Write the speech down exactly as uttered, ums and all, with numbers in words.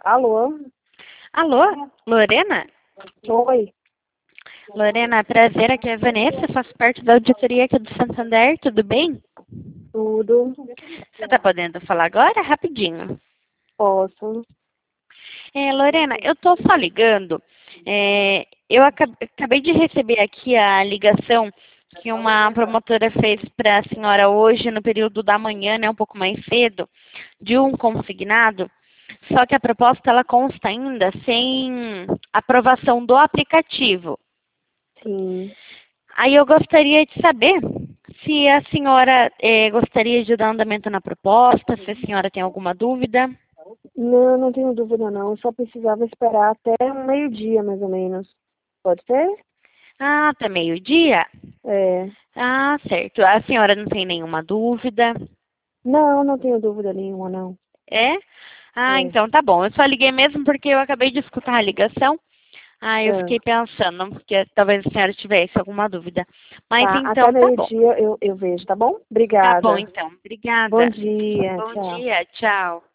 Alô? Alô, Lorena? Oi. Lorena, prazer, aqui é a Vanessa, faço parte da auditoria aqui do Santander, tudo bem? Tudo? Você está podendo falar agora? Rapidinho. Posso? É, Lorena, eu estou só ligando, é, eu acab- acabei de receber aqui a ligação que uma promotora fez para a senhora hoje, no período da manhã, né, um pouco mais cedo, de um consignado, só que a proposta ela consta ainda sem aprovação do aplicativo. Sim. Aí eu gostaria de saber se a senhora eh, gostaria de dar andamento na proposta, se a senhora tem alguma dúvida. Não, não tenho dúvida não. Eu só precisava esperar até um meio-dia, mais ou menos. Pode ser? Ah, até meio-dia? É. Ah, certo. A senhora não tem nenhuma dúvida? Não, não tenho dúvida nenhuma, não. É? Ah, É. então tá bom. Eu só liguei mesmo porque eu acabei de escutar a ligação. Ah, eu É. fiquei pensando que talvez a senhora tivesse alguma dúvida. Mas Tá, até então tá bom. meio-dia eu, eu vejo, tá bom? Tá bom Obrigada. então. Bom Obrigada. dia, Bom tchau. dia. Tchau.